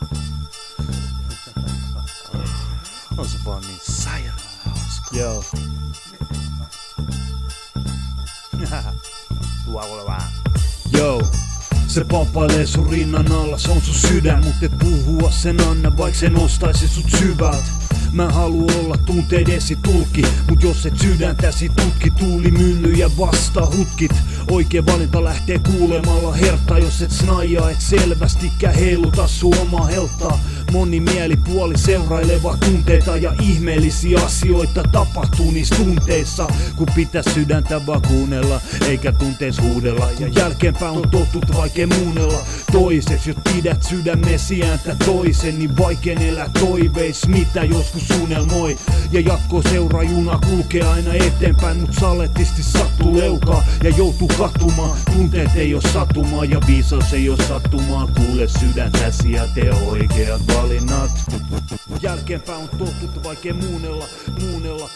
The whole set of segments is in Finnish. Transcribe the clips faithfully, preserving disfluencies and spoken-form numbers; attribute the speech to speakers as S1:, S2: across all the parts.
S1: On se vaan niin sairaan hauska.
S2: Joo. Joo. Se pomppailee sun rinnan alla, se on sun sydän, mut et puhua sen anna, vaik se nostaisi sut syvältä. Mä haluun olla tunteidesi tulkki, mut jos et sydäntäsi tutki, tuulimyllyjä vasta hutkit. Oikee valinta lähtee kuulemalla herta, jos et snaijaa, et selvästikään heiluta sun omaa heltaa. Moni mielipuoli seuraileva tunteita ja ihmeellisiä asioita tapahtuu niissä tunteissa, kun pitäis sydäntä vaan kuunnella, eikä tunteis huudella. Kun jälkeenpäin on totut vaikea muunnella toises, jos pidät sydämesi ääntä toisen, niin vaikeen elää toiveis, mitä joskus suunnelmoi. Ja jatko seuraa juna kulkee aina eteenpäin, mut saletisti sattuu leukaa ja joutuu katumaan. Tunteet ei oo satumaa ja viisaus ei oo sattumaa. Kuule sydäntäsi ja tee oikeat valinnat. Jälkeenpäin on totuttu vaikea muunnella, muunnella.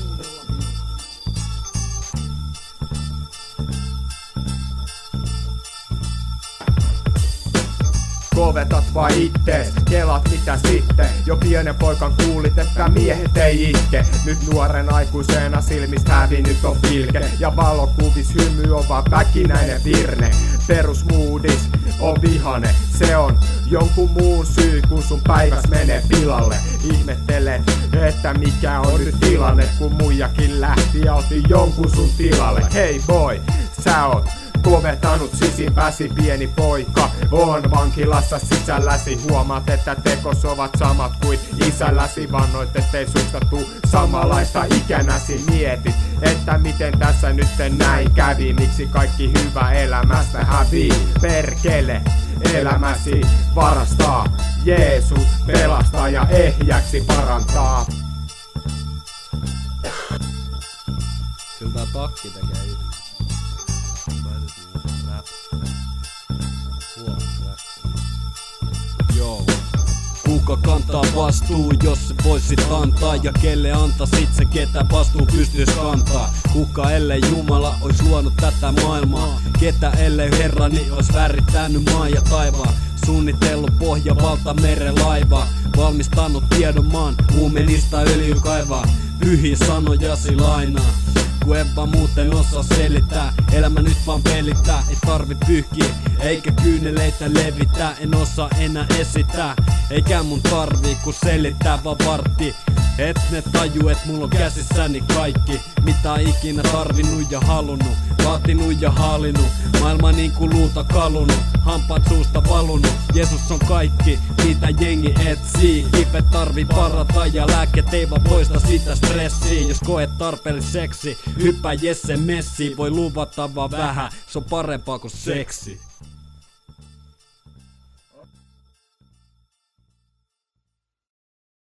S3: Kovetat vaan ittees, kelat mitä sitten. Jo pienen poikan kuulit, että miehet ei itke. Nyt nuoren aikuisena silmistä hävinnyt on pilke. Ja valokuvis hymy on vaan väkinäinen virne. Perusmoodis on vihane, se on jonkun muun syy, kun sun päiväs menee pilalle. Ihmettelet, että mikä on nyt tilanne, kun muijakin lähti ja otti jonkun sun tilalle. Hei boy, sä oot kovetanut sisimpäsi pieni poika. On vankilassa sisälläsi, huomaat että tekos ovat samat kuin isälläsi. Vannoit ettei susta tuu samanlaista ikänäsi. Mietit, että miten tässä nyt näin kävi. Miksi kaikki hyvä elämästä hävii? Perkele, elämäsi varastaa. Jeesus pelastaa ja ehjäksi parantaa.
S4: Kyllä tää takki tekee yhden. Joo. Kuka kantaa vastuu, jos se voisit antaa? Ja kelle antaisit se, ketä vastuu pystyis kantaa? Kuka ellei Jumala ois luonut tätä maailmaa? Ketä ellei Herrani ois värittänyt maan ja taivaan? Suunnitellut pohja valtameren laivaa, valmistanut tiedon maan, huumenista öljy kaivaa. Pyhiä sanojasi lainaa, kun en vaan muuten osaa selittää. Elämä nyt vaan pelittää, ei tarvi pyyhkiä eikä kyyneleitä levittää. En osaa enää esittää, eikä mun tarvii kun selittää vaan vartti. Et ne taju, et mulla on käsissäni kaikki, mitä ikinä tarvinnut ja halunnut. Vaatinut ja hallinnut, maailma niin kuin luuta kalunut. Hampaat suusta valunut, Jeesus on kaikki, mitä jengi etsii. Kipe tarvii parata ja lääkkeet ei vaan poista sitä stressiä. Jos koet tarpeelliseksi, hyppää Jesse messiin. Voi luvata vaan vähän, se on parempaa kuin seksi.